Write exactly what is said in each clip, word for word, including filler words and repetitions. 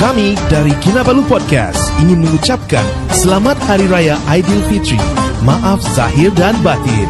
Kami dari Kinabalu Podcast ingin mengucapkan Selamat Hari Raya Aidilfitri. Maaf zahir dan batin.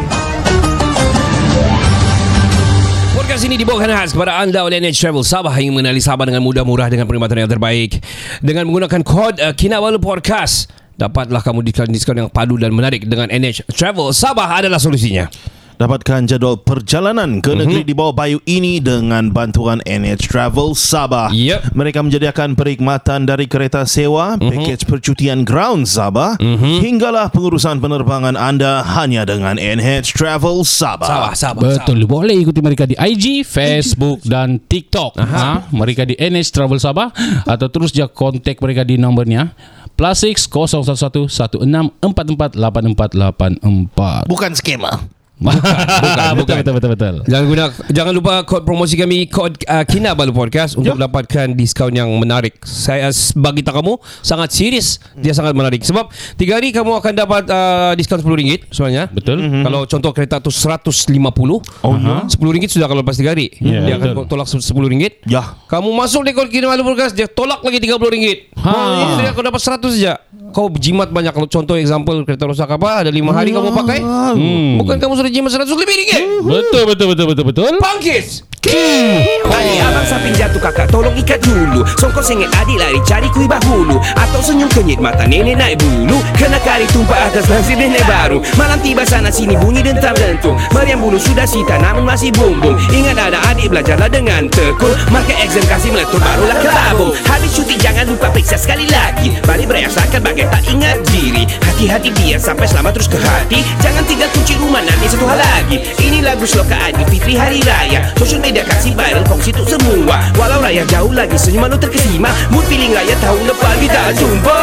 Podcast ini dibawakan khas kepada anda oleh N H Travel Sabah yang mengenali Sabah dengan mudah, murah dengan perkhidmatan yang terbaik. Dengan menggunakan kod uh, Kinabalu Podcast, dapatlah kamu diskaun-diskaun yang padu dan menarik. Dengan N H Travel Sabah adalah solusinya. Dapatkan jadual perjalanan ke negeri mm-hmm. di bawah bayu ini dengan bantuan N H Travel Sabah. Yep. Mereka menyediakan perkhidmatan dari kereta sewa, mm-hmm. pakej percutian ground Sabah, mm-hmm. hinggalah pengurusan penerbangan anda hanya dengan N H Travel Sabah. Sabah, Sabah. Betul. Sabah. Boleh ikuti mereka di I G, Facebook dan TikTok. Ha? Mereka di N H Travel Sabah atau terus je kontak mereka di nombornya plus six kosong satu satu satu enam empat empat lapan empat lapan empat. Bukan skema. Bukan, bukan, bukan. Betul, betul, betul. Jangan guna, jangan lupa kod promosi kami, kod uh, Kinabalu Podcast untuk yep. dapatkan diskaun yang menarik. Saya bagi tak kamu sangat serius, dia sangat menarik. Sebab tiga hari kamu akan dapat uh, diskaun sepuluh ringgit sebenarnya. Betul. Mm-hmm. Kalau contoh kereta tu seratus lima puluh, oh, uh-huh. sepuluh ringgit sudah kalau lepas tiga hari. Yeah, dia betul. Akan tolak sepuluh ringgit. Ya. Kamu masuk di kod Kinabalu Podcast, dia tolak lagi tiga puluh ringgit. Ha. Jadi kau dapat seratus saja. Kau jimat banyak. Kalau contoh example kereta rosak apa, ada lima hari kamu pakai. Hmm. Bukan kamu sudah jimat seratus lebih ringgit. Betul, betul, betul, betul, betul. Pangkis. Tadi abang samping jatuh, kakak tolong ikat dulu. Songkok sengit adik lari cari kuih bahulu. Atau senyum kenyit mata nenek naik bulu. Kena kari tumpah atas nasi nenek baru. Malam tiba sana sini bunyi dentam dentung. Meriam bulu sudah sita namun masih bumbung. Ingat ada adik belajarlah dengan tekun. Maka exam kasih meletup barulah kelabung. Habis cuti jangan lupa periksa sekali lagi. Balik berasakan bagai tak ingat diri. Hati-hati biar sampai selamat terus ke hati. Jangan tinggal kunci rumah nanti satu hal lagi. Ini lagu sloka Aidilfitri Hari Raya. Social media kasih viral kongsi untuk semua. Walau raya jauh lagi senyuman lo terkesima. Mood feeling raya tahun depan kita jumpa.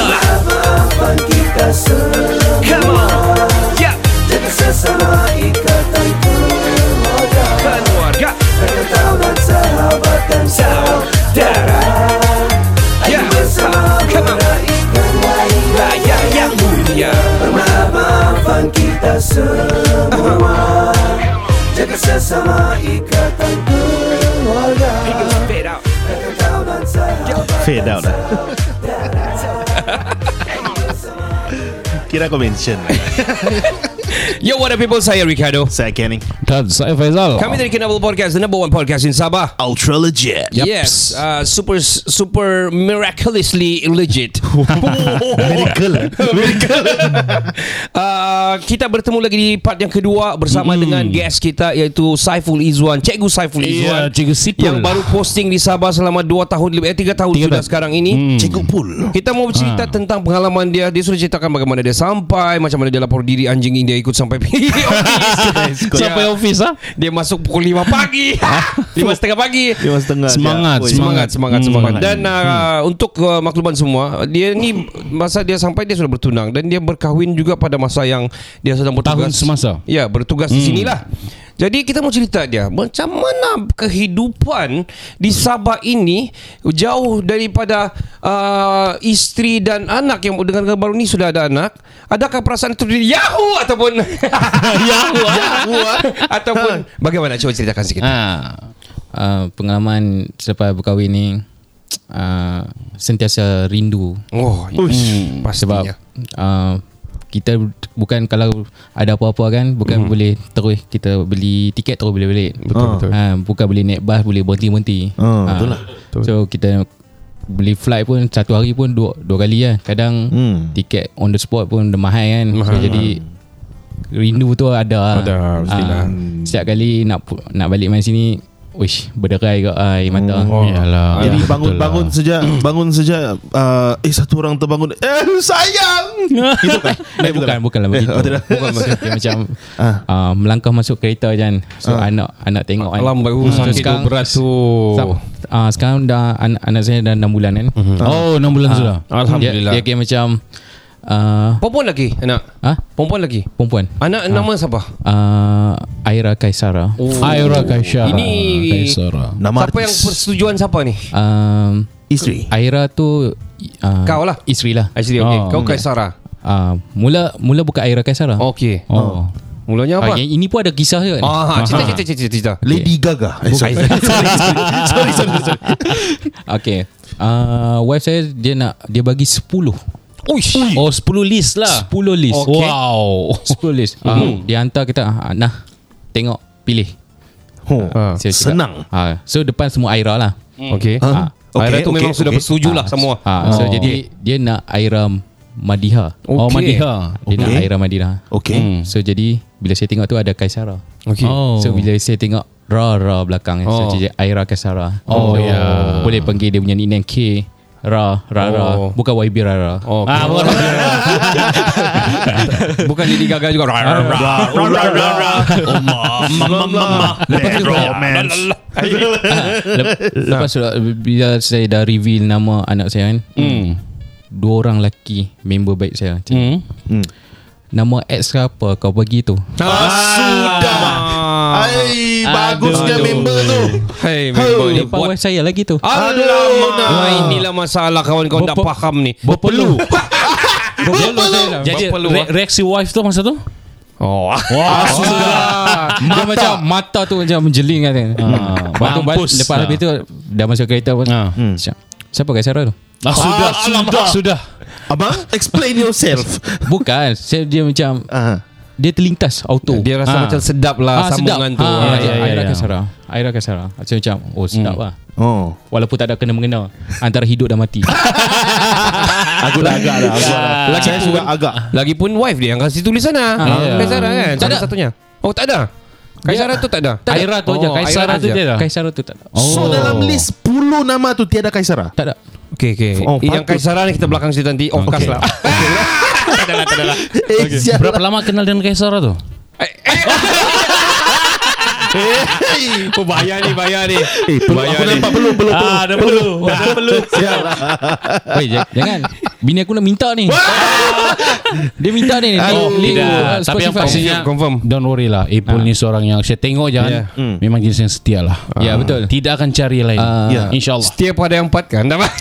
Maafkan kita semua. Come on. Yeah. Jaga sesama ikatan keluarga. Keluarga. Perketahuan dan sahabat dan saudara. Ayo bersama meraihkan hari raya yang mulia. Maafkan kita semua. Jaga sesama ikatan keluarga. Fade out lah. Kira kau mention. Yo, what up people? Saya Ricardo. Saya Kenny. Dan saya Faizal. Kami dari Kinabalu Podcast, the number one podcast in Sabah. Ultra legit. Yep. Yes, uh, super super miraculously legit. Miracle. Miracle. uh, kita bertemu lagi di part yang kedua bersama mm. dengan guest kita iaitu Saiful Izzuan, Cikgu Saiful Izzuan. Yeah, Cikgu Sipul. Yang baru posting di Sabah selama dua tahun lebih, eh tiga tahun tiga sudah tahun. Sekarang ini. Mm. Cikgu Pul. Kita mau bercerita ha. tentang pengalaman dia. Dia sudah ceritakan bagaimana dia sampai, macam mana dia lapor diri anjing India ikut sampai office. Sampai office ah. Dia masuk pukul lima pagi. lima setengah pagi. lima setengah. Semangat, ya. semangat, semangat, hmm. semangat. Dan uh, hmm. untuk uh, makluman semua, dia ni masa dia sampai dia sudah bertunang dan dia berkahwin juga pada masa yang dia sedang bertugas. Tahun semasa. Ya, bertugas hmm. di sinilah. Jadi kita mau cerita dia macam mana kehidupan di Sabah ini jauh daripada uh, isteri dan anak yang dengan baru ni sudah ada anak. Adakah perasaan itu di Yahoo ataupun Yahoo, Yahoo ataupun bagaimana? Coba ceritakan sikit. Ha, uh, pengalaman selepas berkahwin ni uh, sentiasa rindu. Oh, hmm, pastinya. Sebab uh, kita bukan kalau ada apa-apa kan bukan mm. boleh terus kita beli tiket terus boleh balik. Betul betul. Ha, bukan boleh naik bas boleh berhenti-berhenti. Oh, ha. betul lah. So kita beli flight pun satu hari pun dua dua kali lah. Kadang mm. tiket on the spot pun dah mahal kan. Mahal. So jadi rindu tu ada. Ada mestilah. Ha, setiap kali nak nak balik main sini, wish berderai ke air mata. Oh, yalah. Jadi bangun-bangun saja, bangun saja. Uh, eh satu orang terbangun. Eh sayang. Itu kan? Eh, bukan, bukanlah begitu. Oh, tidak. Bukan maksudnya macam uh, melangkah masuk kereta kan. So ah. anak anak tengok kan. Alam baru so, sakit sekarang, berat tu. Uh, sekarang dah anak, anak saya dah enam bulan kan. Mm-hmm. Oh, enam bulan uh, sudah. Alhamdulillah. Dia, dia kira macam uh, perempuan lagi anak. Ha? Perempuan lagi. Perempuan. Anak nama uh, siapa? Uh, Aira Kaisara. Oh. Aira Kaisara. Ini Kaisara. Nama siapa artis. yang persetujuan siapa ni? Um, Isteri. Aira tu uh, kau lah. Isteri lah. Isteri. Okey. Oh, kau Kaisara. Uh, mula mula bukan Aira Kaisara. Okey. Oh. Mulanya apa? Ah, ini pun ada kisah je. Ah, cerita cerita cerita cerita. Lady Gaga. Eh, sorry. sorry, sorry, sorry, sorry, sorry. Okay. uh, Wife saya dia nak dia bagi sepuluh. Uish. Oh sepuluh list lah. sepuluh list. Okay. Wow. sepuluh list. uh, Dia hantar kita, ah, nah tengok, pilih. Oh, Ah. Saya cakap, senang. ah, So depan semua Aira lah. Okey. Ah. Aira tu Okay, memang okay, sudah okay. bersetuju lah semua. ah, So Oh. jadi dia nak Aira Madiha. Oh Okey. Madiha. Dia nak Okay. Aira Madiha. Okay. Hmm. So jadi bila saya tengok tu ada Kaisara. Okey. Oh. So bila saya tengok Ra Ra belakang, Oh. so jadi Aira Kaisara. Oh, so, ya. Boleh panggil dia punya nickname K Ra Ra Ra. Oh. Bukan Y B Ra Ra. Oh, Ah, okay. boleh. Bukan Lady Gaga juga. Lepas tu bila saya dah reveal nama anak saya kan, Hmm. dua orang lelaki member baik saya. Hmm. Nama ex apa kau bagi tu? Sudah. Ai, bagusnya Aduh. member tu. Hey, member ni Lepas buat. wife saya lagi tu. Alamak. Ah, inilah masalah kawan-kawan tak Berpe- faham ni. Berpeluh. Berpeluh saya lah. Jadi Berpeluh, re- reaksi wife tu masa tu? Oh. Wah, sudah. Dia macam mata tu macam menjeling kan. Ah, Lepas tu mampus lepas lah. habis tu dah masuk kereta pun. Ah. Siap. Siapa Kaisara tu? Ah, sudah, sudah, sudah. Abang, explain yourself. Bukan, saya dia macam Ah. dia terlintas auto. Dia rasa Ah. macam sedap lah Ah, sambungan sedap. tu. Ah, Ya, ya, ya, Aira ya. Kaisara. Aira Kaisara. Saya macam oh sedap lah. Oh. Walaupun tak ada kena-mengena antara hidup dan mati. Aku dah agak dah. Aku dah. Lagi Saya pun- sudah agak. Lagipun wife dia yang kasih tulisan lah. Ah, ya. Kaisara kan? Tak Salah ada. satunya. Oh, tak ada. Kaisara tu tak ada. Tak ada. Aira tu je, Oh, Kaisara Aira tu je. dia dah. Kaisara tu tak ada. So dalam list sepuluh nama tu tiada Kaisara. Tak ada. Okey, okey. Oh, Yang patut. Kaisara ni kita belakang situ nanti. Off cast lah. Eh, sial. Berapa lama kenal dengan Kaisara tu? Oh, bahaya ni, bahaya ni. Eh, belum aku nampak belum belum belum. Ah, ada perlu. Ada perlu. Weh, j- jangan. Bini aku nak minta ni. Dia minta ni. Oh, Link, tidak. uh, Tapi yang Spotify. pastinya Confirm. don't worry lah. Ipul ni seorang yang saya tengok jangan Yeah. memang jenis yang setia lah. Ya, betul. Tidak akan cari lain. Ah. Ya. InsyaAllah. Setiap pada yang empat kan? Dapat.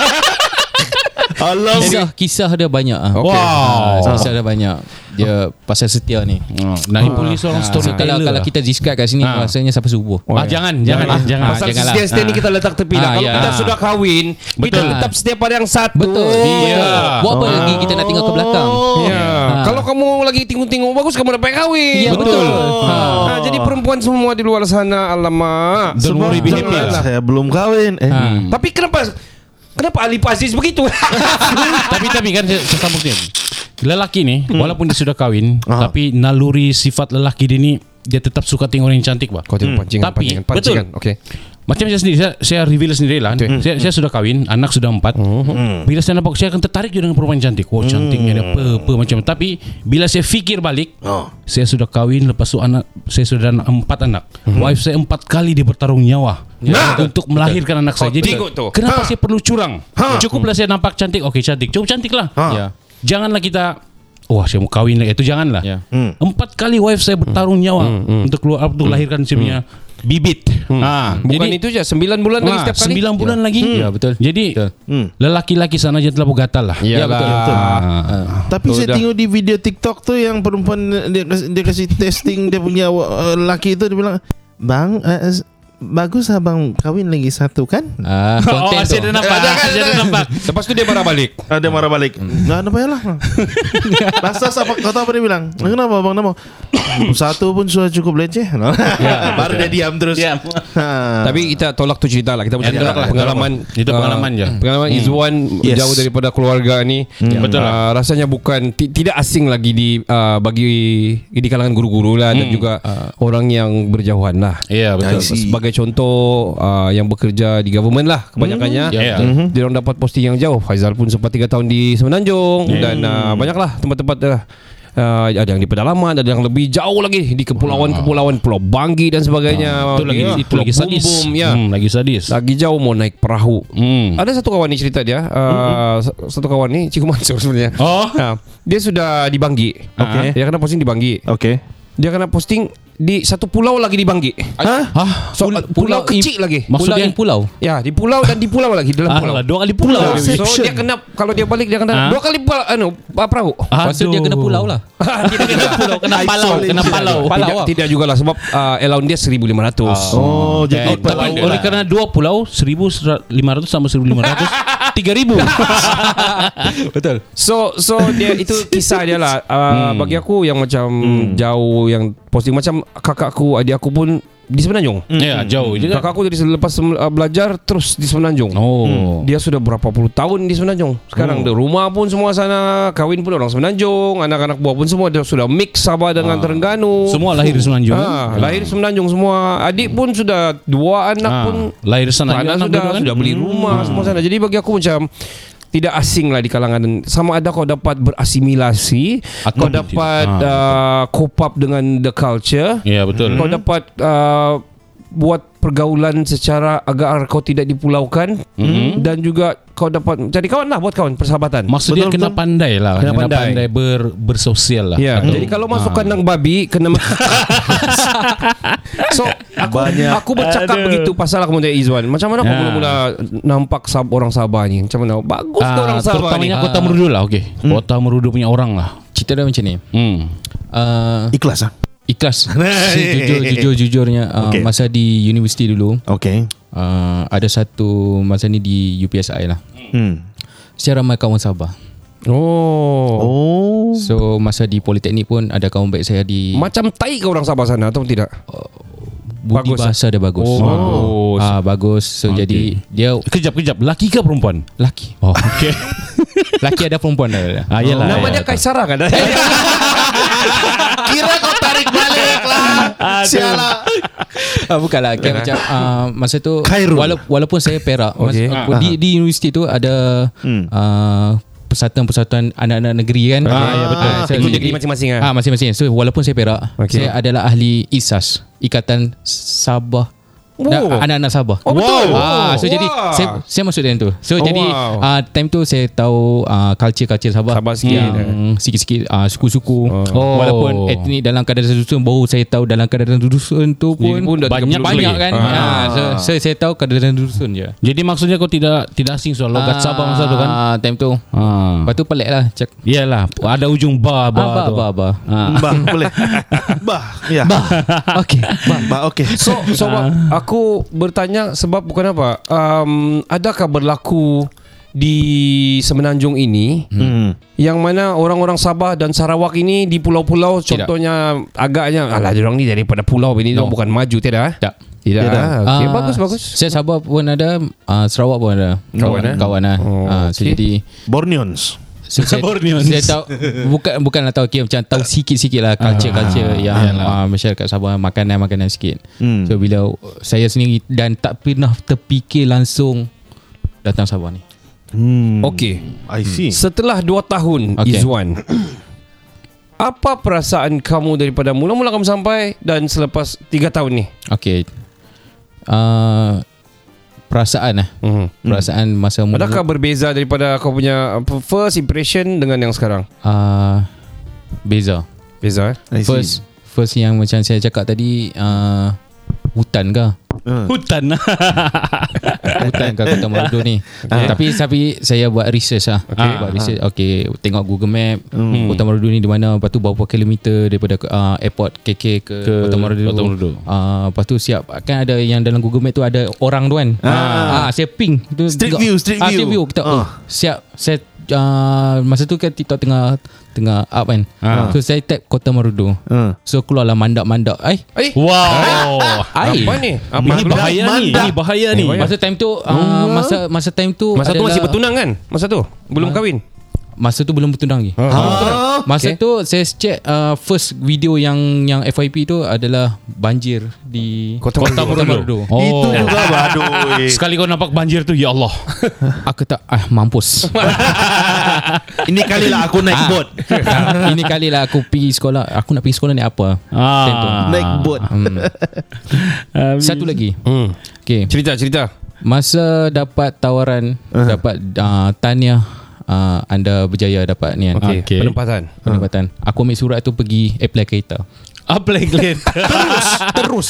Allah. Kisah kisah dia banyak ah. Okey. Ah, Wow. kisah dia banyak. Dia pasal setia ni. Nah, Ipul ni seorang Ah, so storyteller. kalau kalau lah. kita describe kat sini Ah. rasanya sampai subuh. Ah, jangan, jangan, Ah, jangan. Pasal janganlah. setia-setia ni kita letak tepi lah. Ah, Kalau ya. kita Ah. sudah kahwin, kita Betul. tetap setia pada yang satu. Betul. Iya. Buat apa lagi kita nak tengok ke belakang? Ya. Ah. Kalau kamu lagi tengok-tengok bagus, kamu dapat kahwin. Ya, betul. Ah, jadi perempuan semua di luar sana, alamak. Don't worry, be happy lah. Saya belum kahwin. Eh. Ah. Tapi kenapa kenapa Ali Aziz begitu? tapi tapi kan saya, saya sambung ni. Lelaki ni walaupun dia sudah kahwin, Ah. tapi naluri sifat lelaki dia ni dia tetap suka tengok orang yang cantik, Pak. Kau tengok pancingan, Tapi, pancingan, pancingan. betul. Okey. Macam saya sendiri, saya, saya reveal sendiri lah. Saya, saya sudah kahwin, anak sudah empat. Bila saya nampak, saya akan tertarik juga dengan perempuan cantik. Oh, cantiknya dia apa, apa macam. Tapi bila saya fikir balik, Oh. saya sudah kahwin, lepas tu anak saya sudah ada empat anak. Wife saya empat kali dia bertarung nyawa Nah. untuk melahirkan anak saya. Oh, Jadi tengok tu. kenapa Ha. saya perlu curang? Ha. Cukuplah saya nampak cantik, okey cantik, cukup cantik lah. Ha. Ya. Janganlah kita, wah saya mau kahwin lagi. Itu janganlah. Ya. Hmm. Empat kali wife saya bertarung nyawa untuk keluar untuk lahirkan saya punya bibit. Ah, Bukan jadi itu je, sembilan bulan lagi ah, setiap kali. sembilan bulan lagi. Ya, betul. Jadi Betul. Hmm. lelaki-lelaki sana jangan terlalu gatal lah. Ya, betul, betul. Ah. Tapi saya Udah. tengok di video TikTok tu yang perempuan dia kasih, dia kasih testing dia punya uh, lelaki tu, dia bilang, "Bang, uh, bagus abang kahwin lagi satu kan?" Ah, Oh, konten tu. saya dah nampak. Saya dah nampak. Lepas tu dia marah balik. Ah, dia marah balik. Nggak ada payah lah. Rasa apa kau tahu apa dia bilang? Kenapa bang nama? Satu pun sudah cukup leceh. Baru dia diam terus. Diam. Ha. Tapi kita tolak tu cerita lah. Kita Ya, bercerita tolak lah, pengalaman. Itu ah, pengalaman je. Pengalaman Izwan Yes. jauh daripada keluarga ni. Ya, betul Ah, rasanya bukan ti- tidak asing lagi di ah, bagi di kalangan guru-guru lah dan juga ah, orang yang berjauhan lah. Ya, betul. I see. Sebagai contoh uh, yang bekerja di government lah kebanyakannya. Ya, ya. Mm-hmm. Dia orang dapat posting yang jauh. Faizal pun sempat tiga tahun di Semenanjung dan uh, banyaklah tempat-tempat uh, uh, ada yang di pedalaman, ada yang lebih jauh lagi di kepulauan-kepulauan Pulau Banggi dan sebagainya. Itu lagi Ya, itu lagi Pulau sadis. Bumbum, ya. Hmm, lagi sadis. Lagi jauh mau naik perahu. Hmm. Ada satu kawan ni cerita dia, uh, mm-hmm. satu kawan ni Cikgu Mansur sebenarnya. Oh. Uh, dia sudah di Banggi. Okey. Dia kena posting di Banggi. Okey. Dia kena posting di satu pulau lagi di Bangkit. Hah? So, Pulau- pulau, pulau kecil lagi. Maksudnya- Pulau yang pulau. Ya, di pulau dan di pulau lagi dalam pulau. Alah, dua kali pulau. Ah, dia. so dia kena kalau dia balik dia kena Ah. dua kali pulau anu perahu. Maksud dia kena pulau lah. tidak kena pulau, Kena palau, kena palau. Tidak, tidak jugalah sebab uh, allowance dia seribu lima ratus. Oh, jadi Eh, tapi pulau oleh kerana dua pulau seribu lima ratus sama seribu lima ratus tiga ribu. Betul. So so dia itu kisah dia lah. Uh, Hmm. bagi aku yang macam jauh yang positif macam kakakku, adik aku pun di Semenanjung. Ya, jauh juga. Kakakku dari selepas uh, belajar terus di Semenanjung. Oh. Dia sudah berapa puluh tahun di Semenanjung. Sekarang oh. rumah pun semua sana, kahwin pun orang Semenanjung, anak-anak buah pun semua dia sudah mix Sabah dengan Ah. Terengganu. Semua lahir di Semenanjung. Ah, lahir di Semenanjung semua. Adik pun sudah dua anak Ah, pun lahir sana juga anak anak sudah dua kan? sudah beli rumah semua sana. Jadi bagi aku macam tidak asing lah di kalangan. Sama ada kau dapat berasimilasi, Atau kau dapat tidak. uh, cope up dengan the culture, Ya, betul. kau dapat uh, buat pergaulan secara agar kau tidak dipulaukan, Mhm. dan juga kau dapat cari kawan lah, buat kawan, persahabatan. Maksud dia Betul, kena betul. pandai lah. Kena Kena, pandai. pandai, ber, bersosial lah. Ya, Atau- jadi kalau masuk Ah. kandang babi kena so aku Banyak. aku bercakap Aduh. begitu pasal aku dengan Izwan. Macam mana kau Ya. mula-mula nampak sab orang Sabah ni? Macam mana? Bagus ke Ah, orang Sabah ni? terutamanya Kota Merudu lah. Okey. Kota Merudu punya orang lah. Cerita dia macam ni. Hmm. Uh, ikhlas ah. ikhlas. jujur, jujur, jujurnya uh, Okay. masa di universiti dulu, Okay. uh, ada satu masa ni di U P S I lah. Hmm. Secara ramai kawan Sabah. Oh. Oh. So masa di Politeknik pun ada kawan baik saya di Macam tai ke orang Sabah sana atau tidak? budi bagus, bahasa dia bagus. Oh, bagus. Ah, bagus. So Okay. jadi dia Kejap, kejap. Laki ke perempuan? laki. Oh, okey. Laki ada perempuan dah. Ah, yalah. Nama dia yalah. Kaisara kan? Kira kau tarik balik lah. Sialah. Ah, bukanlah kira macam uh, masa tu Khairul. wala- walaupun saya Perak Okay. masa, uh, di di universiti tu ada Hmm. uh, persatuan-persatuan anak-anak negeri kan. Ah, ya betul. Ah, so Ikut jadi- negeri masing-masing ah. Ah, masing-masing. So walaupun saya Perak, Okay. saya adalah ahli I S A S, Ikatan Sabah. Oh. Dan anak-anak Sabah. Oh, betul. Ah, so Wah. jadi saya saya masuk dalam tu. So Oh, jadi wow. uh, time tu saya tahu uh, culture-culture Sabah. Sabah sikit, yang sikit-sikit uh, suku-suku. Oh. Walaupun etnik dalam kadar dusun, baru saya tahu dalam kadar dusun tu pun, Ini pun dah banyak tiga puluh banyak lebih. kan. Ah. Ah. so, so saya tahu kadar dusun je. Jadi maksudnya kau tidak tidak asing soal logat Sabah masa tu kan? Ah, time tu. Ah. Lepas tu pelik lah cak. Iyalah, ada ujung ba ba Ah, bah, tu. bah, bah. Ah. Bah, boleh. Bah, ya. Bah, Okey. bah okay. So, so aku bertanya sebab bukan apa. Um, adakah berlaku di Semenanjung ini Hmm. yang mana orang-orang Sabah dan Sarawak ini di pulau-pulau, Tidak. contohnya agaknya alah diorang ni daripada pulau ini No. no. bukan maju tidak? Tak. Tidak. Tidak. Ah, okay, Ah, bagus bagus. Saya Sabah pun ada, uh, Sarawak pun ada. Kawan, eh? Kawan lah. Oh, Ah, so okay. jadi Borneons. so, saya, Borneons. saya tahu bukan bukanlah tahu okay, macam tahu sikit-sikit lah culture-culture yang uh, masyarakat Sabah, makanan-makanan sikit. Hmm. So bila saya sendiri dan tak pernah terfikir langsung datang Sabah ni. Hmm. Okey. I see. Setelah dua tahun Okay. Izwan, apa perasaan kamu daripada mula-mula kamu sampai dan selepas tiga tahun ni? Okay. Uh, perasaan lah. Hmm. Perasaan masa mula. Adakah berbeza daripada kau punya apa, first impression dengan yang sekarang? Uh, beza. Beza eh? I see. First first yang macam saya cakap tadi, uh, hutan ke? Uh. Hutan. Hutan ke Kota Merudu ni. Tapi tapi saya buat research lah. Okay. Buat research. Okay, tengok Google Map. Hmm. Kota Merudu ni di mana? Lepas tu berapa kilometer daripada uh, airport K K ke, Ke Kota Merudu. Kota Merudu. Uh, lepas tu siap. Kan ada yang dalam Google Map tu ada orang tu kan. Ah, saya ping. Tu Street tengok. view, street ah, view. Street view. Kita, Ah. oh, siap. Saya uh, masa tu kan TikTok tengah tengah up kan. Ah. So saya tap Kota Merudu. Uh. So keluarlah mandak-mandak. Eh, Eh, Wow. air. apa ni? Apa Ini keluar? bahaya ni. Ini bahaya ni. Masa time tu uh, masa masa time tu Masa tu adalah- masih bertunang kan? Masa tu? Belum kahwin? Masa tu belum bertunang lagi. Ah. Masa Okay. tu saya check uh, first video yang yang F Y P tu adalah banjir di Kota Merudu. Merudu. Oh. Itu juga badui. Sekali kau nampak banjir tu, ya Allah. Aku tak ah mampus. Ini kali lah aku naik boat. Ini kali lah aku pergi sekolah. Aku nak pergi sekolah ni apa? Ah. Time tu. Naik boat. Hmm. Satu lagi. Hmm. Okay. Cerita, cerita. Masa dapat tawaran uh. dapat uh, tahniah uh, anda berjaya dapat ni kan. Okey, Okey. penempatan. Penempatan. Aku ambil surat tu pergi apply kereta. Apply later. Terus Terus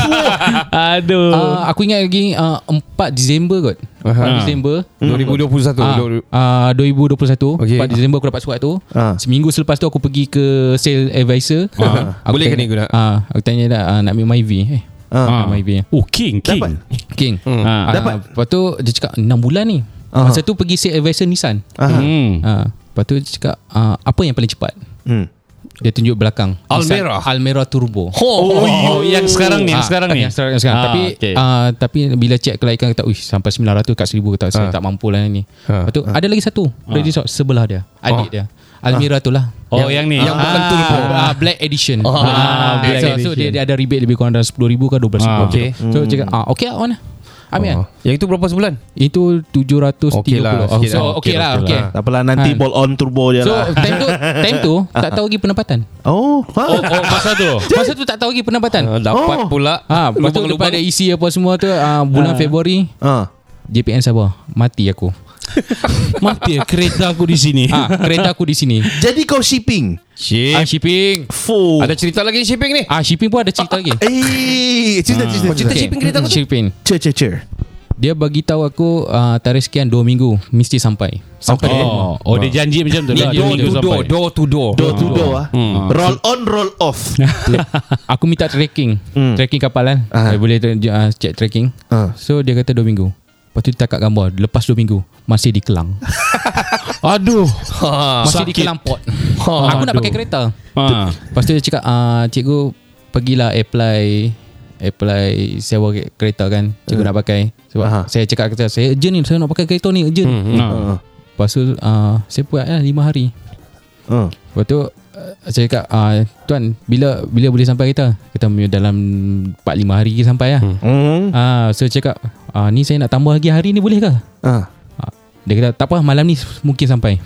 Aduh. uh, Aku ingat lagi uh, empat Disember kot. empat Disember dua ribu dua puluh satu. Ah, uh, dua ribu dua puluh satu Okay. empat Disember aku dapat surat tu. Ah. Seminggu selepas tu aku pergi ke sale advisor. Ah. Aku Boleh ke tanya- ni guna? Ah, aku tanya dah uh, nak ambil Myvi. Eh, Ah. uh. Myvi. Oh, King, King. Dapat. King. Ah. Ah, Dapat. Lepas tu dia cakap enam bulan ni. Ah. Masa tu pergi sale advisor Nissan. Aha. Hmm. Ah, lepas tu dia cakap uh, apa yang paling cepat? Hmm. Dia tunjuk belakang Almera. Nissan Almera Turbo. Oh, oh, yang sekarang ni, yang Ah, sekarang ni. Yang sekarang, yang sekarang. Ah, Tapi okay. uh, tapi bila check kelaikan kata, "Uish, sampai sembilan ratus kat seribu kata saya Ah. tak mampu lah ni." Ah. Lepas tu ada lagi satu. Ready stock sebelah dia. Adik Oh. dia. Almera tu lah. Oh, yang ni. Yang bukan Ah. turbo. Ah, Black Edition. Ah, Ah, Black so, so Edition. dia, dia ada rebate lebih kurang dalam sepuluh ribu ke dua belas ribu. Ah, okay. So dia cakap, ah, okay lah, on lah. Ambil Oh. kan? Yang itu berapa sebulan? Itu tujuh ratus tiga puluh. Okey lah, Oh, sikit so lah. okay lah, Okey, okay. okey Tak apalah, nanti Ah. ball on turbo je So lah. time tu time tu tak tahu lagi pendapatan. Oh, ha? Oh, oh, masa tu. Masa tu tak tahu lagi pendapatan. Ah, dapat Oh. pula. Ha, lepas tu lepas ada isi apa semua tu uh, bulan Februari Ah. J P N Sabah mati aku. Mati kereta aku di sini. Ah, kereta aku di sini. Jadi kau shipping? Ship. Ah, shipping. Fuh. Ada cerita lagi shipping ni? Ah, shipping pun ada cerita lagi. Eh, cerita cerita. cerita cerita. shipping kereta aku tu? Shipping. Cer cer cer. Dia bagi tahu aku uh, tarikh sekian dua minggu mesti sampai. Sampai Okay. Oh, oh dia janji macam tu Ni lah. door Dia to sampai. door, door to door. Door to door ah. Roll on, roll off. Aku minta tracking. Hmm. Tracking kapal kan. Ah. Saya boleh uh, check tracking. Ah. So dia kata dua minggu. Lepas tu dia takat gambar. Lepas dua minggu masih di Kelang. Aduh. Masih di sakit. Kelang Port. Aku nak Aduh. pakai kereta. Ha. Lepas tu dia cakap uh, cikgu pergilah apply apply sewa ke- kereta kan. Cikgu nak pakai. Sebab Aha. saya cakap kata saya urgent ni, saya nak pakai kereta ni urgent. Hmm. Ha. Ah. Lepas tu uh, saya buat lah lima hari. Ah. Lepas tu uh, saya cakap uh, tuan bila bila boleh sampai kereta? Kita punya dalam empat lima hari lagi sampai lah. Hmm. Hmm. Ah, so saya cakap uh, ni saya nak tambah lagi hari ni boleh ke? Ah. Uh, dia kata tak apa malam ni mungkin sampai.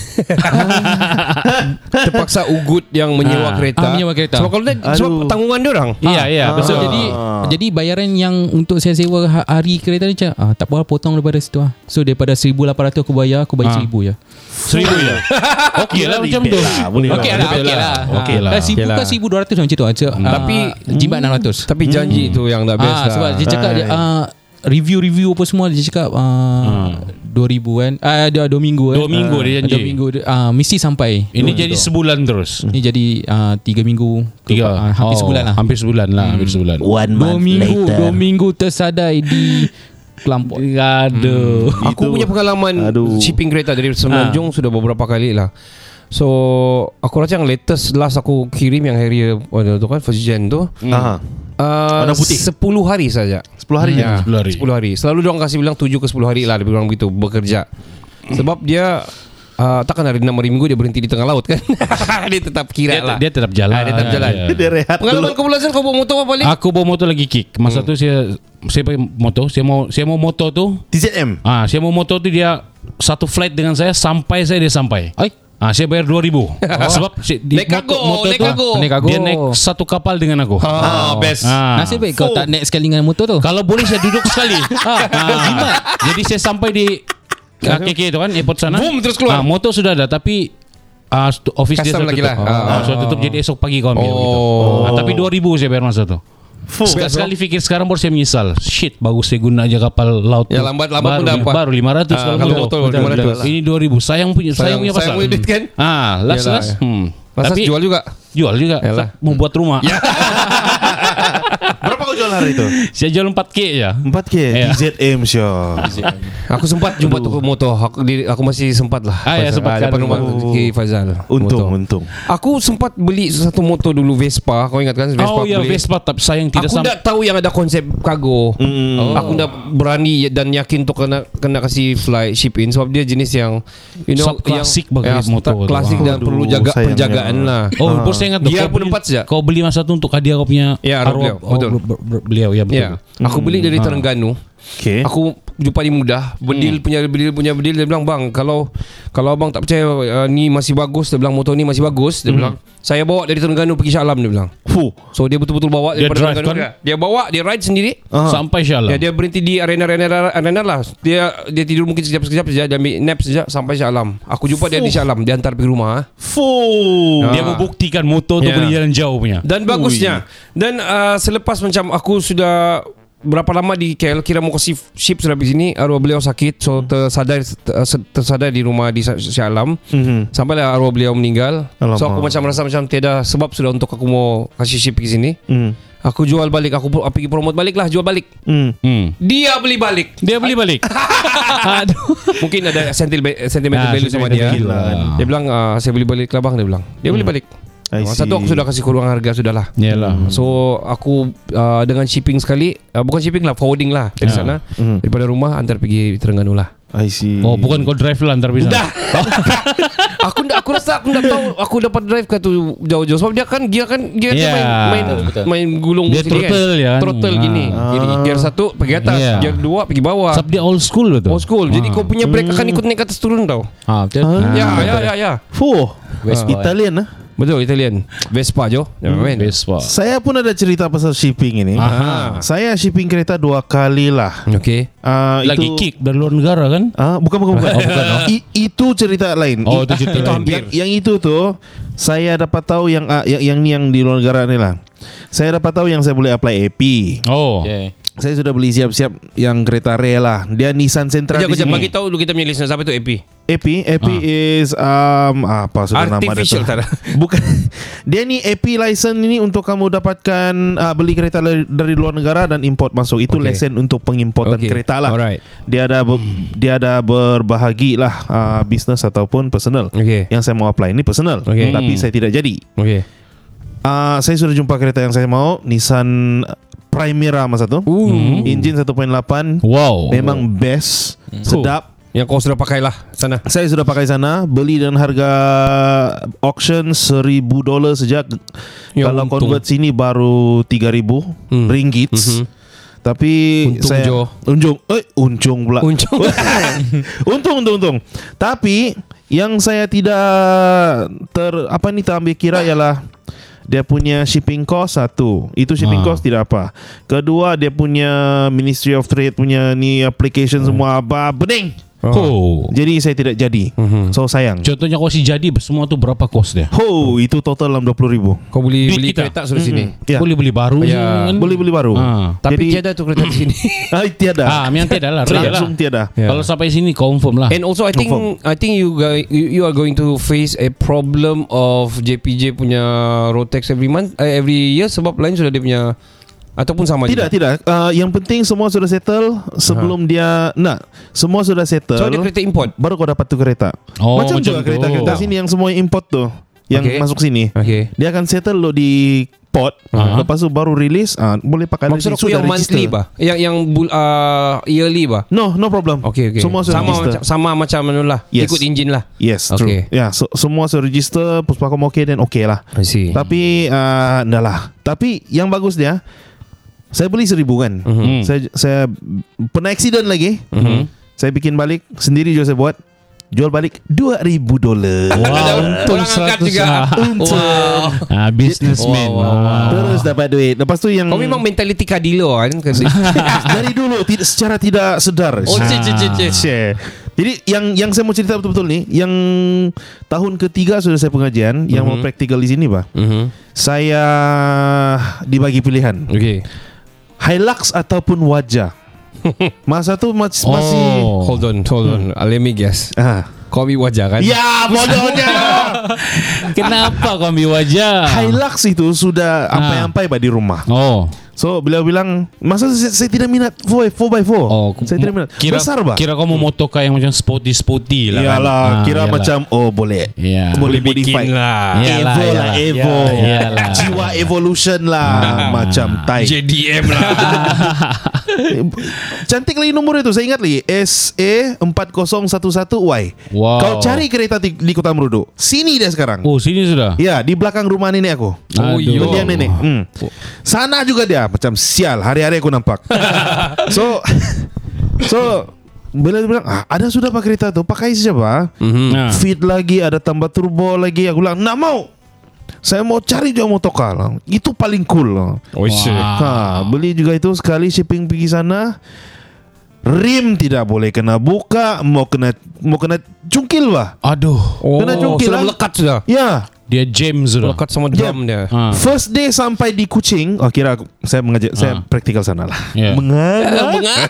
Terpaksa ugut yang menyewa Ah. kereta. Ah, menyewa kereta. Sebab kalau dia Aduh. sebab tanggungan dia orang. Iya, iya, Ah. betul. So jadi Ah. jadi bayaran yang untuk saya sewa ha- hari kereta ni cakap, ah, tak apa potong daripada situ ah. So daripada seribu lapan ratus aku bayar, aku bayar Ah. seribu je. Seribu ya. Okey lah macam tu. lah, boleh Okey lah, okey lah. Okey lah. Ah, seribu Okey ke lah. seribu dua ratus macam tu. So, Tapi- jimat enam ratus. Tapi janji tu yang dah best Ah, lah. sebab dia cakap dia, ah, review-review apa semua dia cakap ah, dua ribu kan. Ah, dia dua minggu kan. Dua minggu dia janji. Dua minggu ah, mesti sampai. Ini Dua jadi minggu. sebulan terus. Ini jadi ah, tiga minggu ke- Tiga. ah, hampir Oh, sebulan lah. Hampir sebulan lah. Hampir sebulan. One Dua month minggu, later. dua minggu tersadai di Kelampot. Aduh. Aku punya pengalaman Aduh. shipping kereta dari Semenanjung sudah beberapa kali lah. So aku rasa yang latest last aku kirim yang Harrier oh, tu kan first gen tu Aha. uh, Warna putih. sepuluh hari saja. sepuluh hari je. Ya, sepuluh hari. sepuluh hari. Selalu dia orang kasih bilang tujuh ke sepuluh hari lah lebih kurang begitu bekerja. Sebab dia uh, takkan hari enam hari minggu dia berhenti di tengah laut kan. Dia tetap kira Dia, lah. dia tetap jalan. Ah, dia tetap jalan. Ya. Dia rehat Pengalaman dulu. kau belajar kau bawa motor apa balik? Aku bawa motor lagi kick. Masa tu saya saya pakai motor. Saya mau saya mau motor tu. T Z M. Ah, saya mau motor tu dia satu flight dengan saya sampai saya dia sampai. Ai, Ah, saya bayar dua ribu. Sebab si- di Naik kargo, motor, motor naik tu kargo. naik kargo. dia naik satu kapal dengan aku. Ah, best. Ah. nasib baik kau tak naik sekali dengan motor tu. Kalau boleh saya duduk sekali. ah. Jadi saya sampai di ah, K K tu kan airport sana. Boom, terus keluar. Ah, motor sudah ada tapi ah, stu- office dia Custom sudah lagi tutup. lah. Ah. Ah, sudah tutup jadi esok pagi kau ambil Oh. gitu. Ah, tapi dua ribu saya bayar masa tu. Fuh. Sekali, sekali fikir sekarang baru saya menyesal. Shit, bagus saya guna aja kapal laut Ya, tu. lambat- lambat baru, pun dapat. Baru lima ratus Ah, kalau kalau betul. motor Betul, lima ratus. betul. Ini dua ribu. Sayang punya sayang, Sayang- punya pasal. sayang punya duit kan? Ah, last Yalah, last. ya. Hmm. Masa Tapi jual juga. jual juga. Yalah. Mau buat rumah. Berapa kau jual hari itu? Saya jual empat K je. empat K Ya. T Z M Syah. Aku sempat jumpa toko motor. Aku, di, aku masih sempat lah. Ah, ya, Faizal. sempat depan kan. rumah Oh. K Faizal. Untung, motor. untung. Aku sempat beli satu motor dulu Vespa. Kau ingat kan Vespa? Oh ya, beli. Vespa tapi sayang tidak Aku sampai. dah tahu yang ada konsep kargo. Mm. Oh. Aku dah berani dan yakin untuk kena kena kasih fly ship in sebab dia jenis yang you know Sub klasik bagi yang motor tu. klasik dan Aduh, perlu jaga sayangnya. penjagaan lah. Oh, bos saya ingat tu. Gear kau pun beli- empat saja. Kau beli masa tu untuk hadiah kau punya Ya, arwah beliau, oh, betul. ber- ber- beliau ya betul. Ya, aku beli dari Ah. Terengganu. Okay. Aku jumpa dia mudah. Bedil hmm. punya bedil punya bedil. Dia bilang, bang, kalau kalau abang tak percaya uh, ni masih bagus, dia bilang motor ni masih bagus. Dia hmm. bilang, saya bawa dari Terengganu pergi Shah Alam, dia bilang. Fuh. So dia betul-betul bawa dia daripada drive Terengganu. kan? Dia. dia bawa, dia ride sendiri uh-huh. sampai Shah Alam. Ya, dia berhenti di arena-arena arena lah. Dia dia tidur mungkin sekejap-sekejap saja, dia ambil nap saja sampai Shah Alam. Aku jumpa Fuh. dia di Shah Alam, dia hantar pergi rumah. Fuh. Dia membuktikan motor tu yeah. boleh jalan jauh punya. Dan Ui. bagusnya. Dan uh, selepas macam aku sudah berapa lama di K L, kira mau kasih ship sudah di sini, arwah beliau sakit, so tersadar tersadar di rumah di Shah Alam. Mm-hmm. Sampailah arwah beliau meninggal. Alamak. So aku macam merasa macam tiada sebab sudah untuk aku mau kasih ship ke sini. Mm. Aku jual balik, aku pergi promote balik lah, jual balik. Mm. Mm. Dia beli balik. Dia beli balik. Aduh. Mungkin ada sentimental value sama dia. Dia bilang, uh, saya beli balik lah bang, dia bilang. Dia beli balik. Masa tu aku sudah kasih kurang harga sudahlah. Yalah. So aku uh, dengan shipping sekali, uh, bukan shipping lah, forwarding lah dari yeah. sana mm. daripada rumah antar pergi Terengganu lah. I see. Oh, bukan kau drive lah antar pergi sana. aku aku rasa aku tak tahu aku dapat drive ke tu jauh-jauh sebab dia kan dia kan dia yeah. main main, main gulung dia sini throttle kan. Ya. Throttle ah. gini. Jadi gear satu pergi atas, yeah. gear dua pergi bawah. Sebab dia old school tu. Old school. Ah. Jadi kau punya brake akan ikut naik atas turun tau. Ha, betul. Ah. Ya, ya, ya, ya. Fuh. Italian lah. Betul, Italian. Vespa Jo. Hmm, Vespa. Saya pun ada cerita pasal shipping ini. Aha. Saya shipping kereta dua kali lah. Okey. Uh, Lagi itu, kick dari luar negara kan? Ah, uh, bukan bukan bukan. Oh, bukan oh. I, itu cerita lain. Oh, itu cerita lain. Yang, yang itu tuh saya dapat tahu yang uh, yang yang ni yang di luar negara ni lah. Saya dapat tahu yang saya boleh apply A P. Oh. Okay. Saya sudah beli siap-siap yang kereta rail lah. Dia Nissan Sentra. Kejap, kejap, bagi tahu dulu kita punya listeners apa itu A P. A P, A P ah. is um apa sudah nama dia? Artificial tak ada. Bukan. Dia ni A P license ini untuk kamu dapatkan uh, beli kereta dari, dari luar negara dan import masuk. Itu okay. Lesen untuk pengimportan okay. kereta lah. Alright. Dia ada ber, dia ada berbahagi lah uh, business ataupun personal. Okay. Yang saya mau apply ini personal, okay. Tapi hmm. saya tidak jadi. Okay. Uh, saya sudah jumpa kereta yang saya mau, Nissan Primera masa tu. Uh. Engine satu koma lapan. Wow. Memang best, uh. sedap. Yang kau sudah pakai lah sana. Saya sudah pakai sana. Beli dengan harga auction seribu dolar sejak. Ya, kalau untung. Convert sini baru tiga ribu hmm. ringgit. Mm-hmm. Tapi untung saya jo. Untung Eh untung pula Untung Untung untung untung Tapi yang saya tidak ter Apa ni tak ambil kira ialah dia punya shipping cost satu. Itu shipping ah. cost tidak apa. Kedua, dia punya Ministry of Trade punya ni application hmm. semua apa bening. Oh. Jadi saya tidak jadi. Mm-hmm. So sayang. Contohnya kau si jadi semua tu berapa kos dia? Oh, itu total dalam dua puluh ribu. Kau boleh beli kereta sudah mm-hmm. sini. Ya. Boleh beli baru. Ya. Boleh beli baru. Ah. Tapi jadi, tiada tu kereta di sini. Ah, tiada. Ah, memang tiada lah. Langsung tiada. Yeah. Kalau sampai sini confirm lah. And also I think confirm. I think you guys you, you are going to face a problem of J P J punya road tax every month, uh, every year sebab lain sudah dia punya. Ataupun sama tidak, juga? Tidak, uh, yang penting semua sudah settle sebelum Aha. dia nak. Semua sudah settle. So dia kereta import? Baru kau dapat tu kereta. Oh, macam, macam juga kereta-kereta sini yang semua import tu, yang okay. masuk sini. Okay. Dia akan settle lo di port. Uh-huh. Lepas tu baru release, uh, boleh pakai. Maksud aku yang monthly bah? Yang yang uh, yearly bah? No, no problem. Okay, okay. Semua sudah sama register. Macam, sama macam mana lah. Yes. Ikut engine lah. Yes, okay. true. Ya, yeah, so, semua sudah register. Puspakom okay dan okay lah. I see. Tapi, uh, dah lah. Tapi yang bagus dia, saya beli seribu kan. Uh-huh. Saya saya pernah accident lagi. Uh-huh. Saya bikin balik sendiri juga saya buat. Jual balik dua ribu dolar. Wow, untung seratus juga. Untung. Wow. Ah, businessman. Wow, wow, wow. Terus dapat duit. Lepas tu yang kau memang mentality kadilo kan. Dari dulu tidak, secara tidak sedar. Oh, cik cik cik. Jadi yang yang saya mau cerita betul-betul ni, yang tahun ketiga sudah saya pengajian, uh-huh. yang mau praktikal di sini, Pak. Uh-huh. Saya dibagi pilihan. Okay. Hilux ataupun Wajah. Masa tu mas- oh. masih hold on, hold on. Hmm. Let me guess. Ah. Kau ambil Wajah kan? Ya, bodohnya. Kenapa kau ambil Wajah? Hilux itu sudah ampai-ampai ah. di rumah. Oh. So beliau bilang, masa saya, saya tidak minat four by four. Oh, saya tidak minat. Kira, besar bah. Kira kamu motoka yang macam sporty-sporty lah. Iyalah, kan? Kira ah, macam oh boleh. Yeah. Boleh modify lah. Evo yalah, lah, Evo. Yalah. Jiwa Evolution lah, ah. macam Thai. J D M lah. Cantik lagi nombor itu. Saya ingat lagi S A empat kosong satu satu Y. Wow. Kau cari kereta di, di Kota Merudu. Sini dia sekarang. Oh, sini sudah. Ya, di belakang rumah nenek aku. Oh, yo. Mendiang nenek. Hmm. Sana juga dia. Macam sial. Hari-hari aku nampak. So So bila dia bilang, ah, ada sudah pak kereta tu, pakai saja pak. Mhm. Nah. Fit lagi, ada tambah turbo lagi. Aku bilang, nak mau. Saya mau cari juga motocar lah. Itu paling cool lah. Oh, shit. Ha, beli juga itu sekali shipping pergi sana. Rim tidak boleh kena buka, mau kena mau kena cungkil lah. Aduh. Oh, Kena cungkil sudah lah. melekat sudah. Ya. Dia James sudah. Melekat sama drum dia. Ha. First day sampai di Kuching, oh kira aku, saya mengajar, saya Ah. praktikal sana lah. Ya. Mengajar.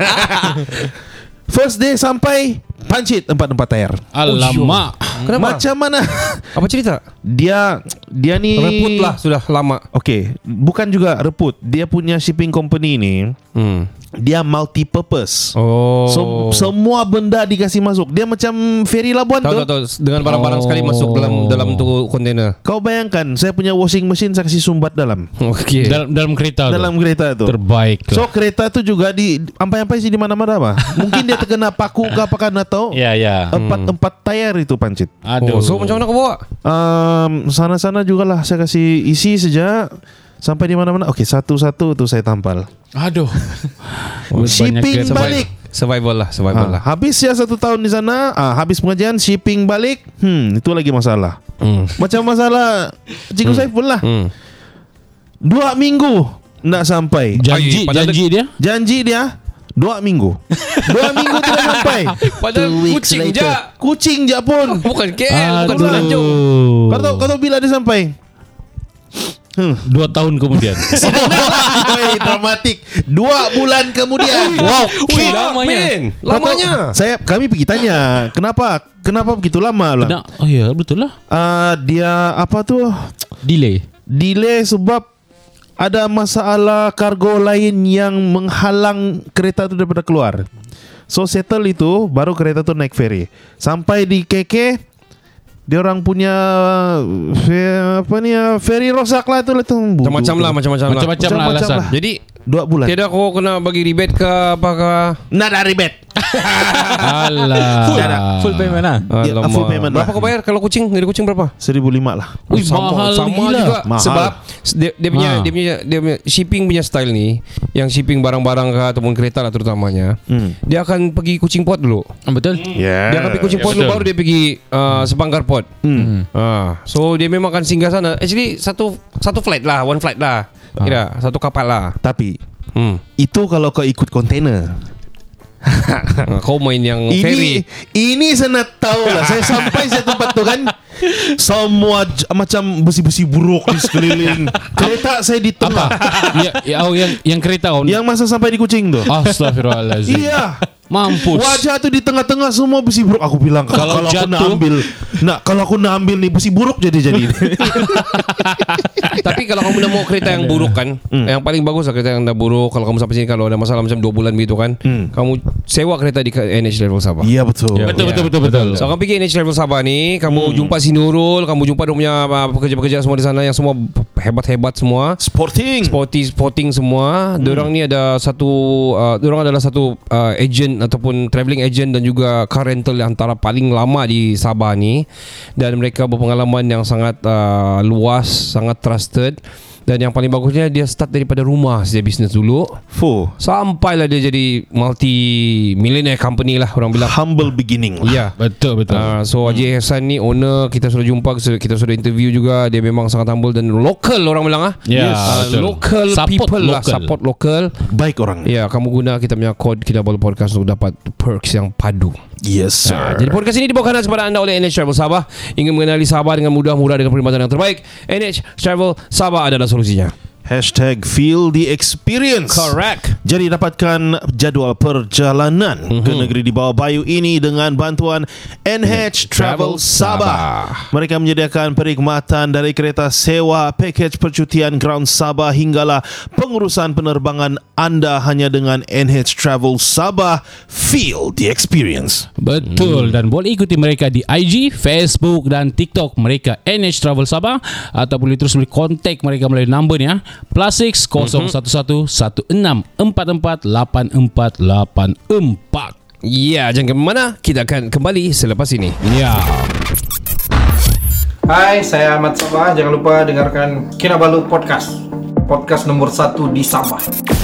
First day sampai pancit tempat-tempat tayar. Alamak. Kenapa? Macam mana? Apa cerita? Dia dia ni Reput lah sudah lama. Okey, bukan juga reput. Dia punya shipping company ni, Hmm. dia multi purpose. Oh. So, semua benda dikasih masuk. Dia macam ferry Labuan Tahu tu. tahu tahu dengan barang-barang Oh. sekali masuk dalam dalam tu kontainer. Kau bayangkan, saya punya washing machine saya kasih sumbat dalam. Okey. Dalam dalam kereta Dalam tu. kereta tu. Terbaik lah. So kereta tu juga di ampai-ampai sih di mana-mana apa. Mungkin dia terkena paku ke apa kan atau Ya, ya. empat-empat tayar itu pancit. Aduh. Oh, so macam mana kau bawa? Um, sana-sana jugalah saya kasih isi saja sampai di mana-mana. Okey, satu-satu tu saya tampal. Aduh. Shipping balik. Survival lah, survival Ha, lah. habis ya satu tahun di sana, ah, habis pengajian shipping balik. Hmm, itu lagi masalah. Hmm. Macam masalah Cikgu Saiful lah. Hmm. Dua minggu nak sampai. Janji, Ay, padahal janji dia. Janji dia dua minggu. Dua minggu tidak sampai. Padahal Two weeks kucing later. je. Kucing je pun. Bukan K L, bukan Aduh. Semenanjung. Kau tahu, kau tahu bila dia sampai? Hmm. Dua tahun kemudian. Oi, dramatik. Dua bulan kemudian. Wow. Wih, lamanya. men. Kau tahu, Lamanya. saya kami pergi tanya, kenapa? Kenapa begitu lama lah? Nah, oh ya, betul lah. Uh, dia apa tu? Delay. Delay sebab ada masalah kargo lain yang menghalang kereta tu daripada keluar. So settle itu, baru kereta tu naik ferry. Sampai di K K, dia orang punya fe- apa ni ya, ferry rosak lah tu lah tu. Macam-macam lah, macam-macam lah. Macam-macam lah Macam-macam alasan. lah. Jadi Dua bulan. tiada kau kena bagi rebate ke apakah? Nak ada rebate. Alah. Full, Full payment lah. Ya, full payment Berapa lah. kau bayar kalau kucing? Dari kucing berapa? Seribu lima lah. Ui, sama, mahal sama gila. juga. Mahal. Sebab dia, dia punya Ha. dia punya dia punya shipping punya style ni, yang shipping barang-barang ke ataupun kereta lah terutamanya. Hmm. Dia akan pergi kucing port dulu. Betul. Yeah. Dia akan pergi kucing Ya, port dulu betul. baru dia pergi uh, Sepanggar port. Hmm. Ah, so dia memang akan singgah sana. Actually satu satu flight lah, one flight lah. Kira satu kapal lah. Tapi Hmm. itu kalau kau ikut kontainer. Ah, kau main yang ferry. Ini ini saya nak tahu lah. Saya sampai saya tempat tu kan, semua j- macam besi-besi buruk di sekeliling. Kereta saya di tengah. ya, ya, oh, yang yang kereta on. Yang masa sampai di Kuching tu. Astagfirullahalazim. Iya. Mampus. Wajah tu di tengah-tengah semua besi buruk. Aku bilang kalau, Kalau kalau aku nak jatuh- ambil, nak kalau aku nak ambil ni besi buruk jadi jadi. Tapi kalau kamu dah mau kereta yang buruk kan, Hmm. yang paling bagus lah kereta yang dah buruk. Kalau kamu sampai sini kalau ada masalah macam dua bulan begitu kan, Hmm. kamu sewa kereta di N H Level Sabah. Iya betul. Betul, betul, betul, betul. So kamu pergi N H Level Sabah ni, kamu jumpa si Nurul, kamu jumpa dia punya uh, pekerja-pekerja semua di sana yang semua hebat-hebat semua. Sporting. Sporty sporting semua. Hmm. Diorang ni ada satu uh, diorang adalah satu uh, agent ataupun travelling agent dan juga car rental yang antara paling lama di Sabah ni, dan mereka berpengalaman yang sangat uh, luas, sangat trusted. Dan yang paling bagusnya dia start daripada rumah saja bisnes dulu Fuh. sampailah dia jadi multi millionaire company lah orang bilang. Humble beginning lah. Ya. Betul, betul. Uh, so Haji Ehsan ni owner, kita sudah jumpa, kita sudah interview juga. Dia memang sangat humble dan local orang bilang ah. Ya, Yes. Uh, betul. local Support people lah, local. support local. Baik orang. Ya, kamu guna kita punya kod Kinabalu Podcast untuk dapat perks yang padu. Yes sir. Uh, jadi podcast ini dibawakan kepada anda oleh N H Travel Sabah. Ingin mengenali Sabah dengan mudah, murah dengan perkhidmatan yang terbaik, N H Travel Sabah adalah solusinya. Hashtag feel the experience. Correct. Jadi dapatkan jadual perjalanan Mhm. ke negeri di bawah bayu ini dengan bantuan N H Travel Sabah. Mereka menyediakan perkhidmatan dari kereta sewa, package percutian Ground Sabah hinggalah pengurusan penerbangan anda hanya dengan N H Travel Sabah. Feel the experience. Betul. Dan boleh ikuti mereka di I G, Facebook dan TikTok mereka N H Travel Sabah, atau boleh terus boleh kontak mereka melalui number ni ya, Plus six kosong satu satu satu enam empat empat lapan empat lapan empat. Ya, jangan ke mana. Kita akan kembali selepas ini. Ya. Hai, saya Ahmad Sabah. Jangan lupa dengarkan Kinabalu Podcast. Podcast nomor satu di Sabah.